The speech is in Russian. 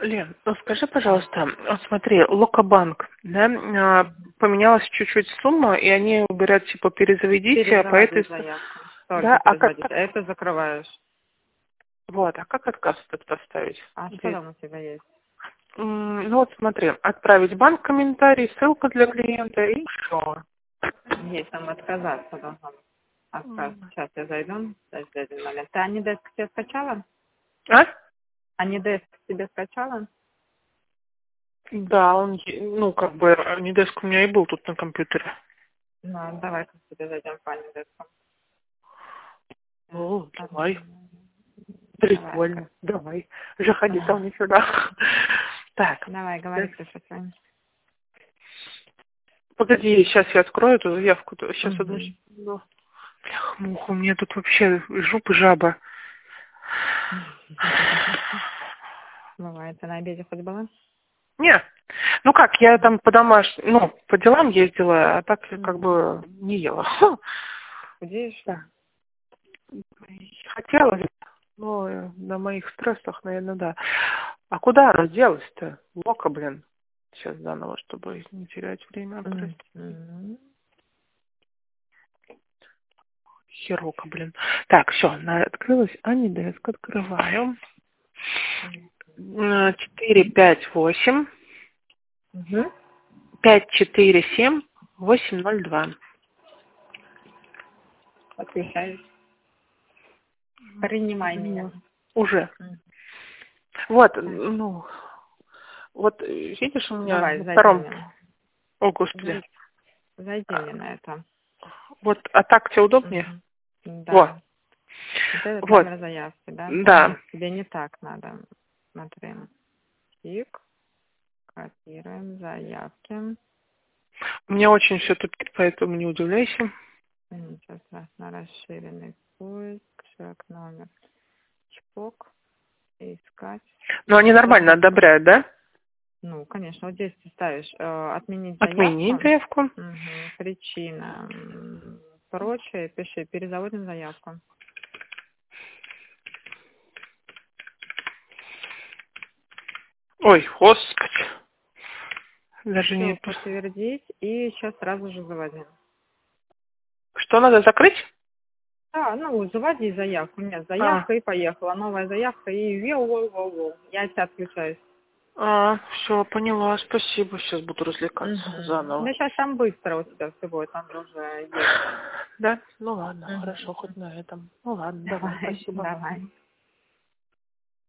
Лен, ну скажи, пожалуйста, вот смотри, Локобанк, да, поменялась чуть-чуть сумма, и они говорят, типа, перезаведите, по этой... Перезаводи заявку. Да, Только а как... перезаводить. А это закрываешь. Вот, а как отказ этот поставить? А что там у тебя есть? Ну вот смотри, отправить банк комментарий, ссылка для клиента и все. Есть там отказаться должно быть. Отказ. Сейчас я зайду. Подожди один момент. Ты Анидеск себе скачала? А? Анидеск себе скачала? Да, он, ну, как бы, Нидеск у меня и был тут на компьютере. Ну, давай-ка себе зайдем по Анидеску. Ну, давай. Давай-ка. Прикольно. Давай. Заходи ко мне сюда. Так. Давай, говори, Ксюша, с вами. Погоди, сейчас я открою эту заявку. Сейчас одну Угу. секунду. Блях, муха, у меня тут вообще жопа жаба. Бывает. Ты на обеде хоть была? Не. Ну как, я там по домашним, ну, по делам ездила, а так как бы не ела. Худеешь? Да. Хотела, но на моих стрессах, наверное, да. А куда она делась-то? Лока, блин. Сейчас заново, чтобы не терять время. Прости. Херока, блин. Так, все, она открылась. Анидеск открываю. 458 Угу. 547 802. Подключаюсь. Принимай меня. Уже. Вот, ну, вот видишь, у меня Давай, на зайди втором. мне. О, господи. Зайди мне на это. Вот, а так тебе удобнее? Во. Да. Вот этот Вот. номер заявки, да? Да. Тебе не так надо. Смотри. Тик. Копируем заявки. У меня очень все тупит, поэтому не удивляйся. Сейчас раз на расширенный поиск. Шаг номер. Чпок. Искать. Но они нормально одобряют, да? Ну, конечно, вот здесь ты ставишь отменить Отменить заявку. заявку. Причина. Прочее. Пиши. Перезаводим заявку. Ой, господи. Даже Все, не... подтвердить. И сейчас сразу же заводим. Что надо закрыть? Да, ну, заводи заявку. Нет, А, заявка и поехала. Новая заявка и воу. Я тебя отключаюсь. все, поняла, спасибо. Сейчас буду развлекаться заново. Да сейчас там быстро у тебя все будет, там уже есть. Да? Ну ладно, хорошо, хоть на этом. Ну ладно, давай, Давай, спасибо. давай.